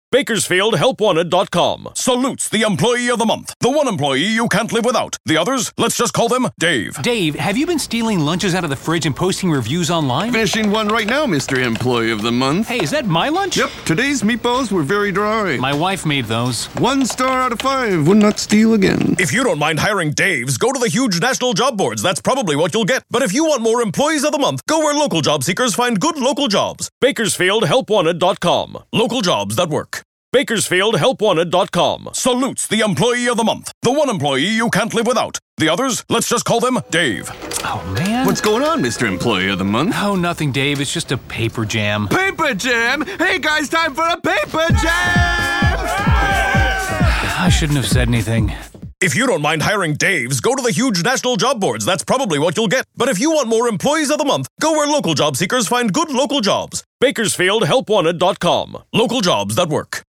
BakersfieldHelpWanted.com salutes the Employee of the Month. The one employee you can't live without. The others, let's just call them Dave. Dave, have you been stealing lunches out of the fridge and posting reviews online? Finishing one right now, Mr. Employee of the Month. Hey, is that my lunch? Yep, today's meatballs were very dry. My wife made those. 1 star out of 5. Would not steal again. If you don't mind hiring Daves, go to the huge national job boards. That's probably what you'll get. But if you want more Employees of the Month, go where local job seekers find good local jobs. BakersfieldHelpWanted.com. Local jobs that work. BakersfieldHelpWanted.com salutes the Employee of the Month. The one employee you can't live without. The others, let's just call them Dave. Oh, man. What's going on, Mr. Employee of the Month? Oh, nothing, Dave. It's just a paper jam. Paper jam? Hey, guys, time for a paper jam! I shouldn't have said anything. If you don't mind hiring Daves, go to the huge national job boards. That's probably what you'll get. But if you want more Employees of the Month, go where local job seekers find good local jobs. BakersfieldHelpWanted.com. Local jobs that work.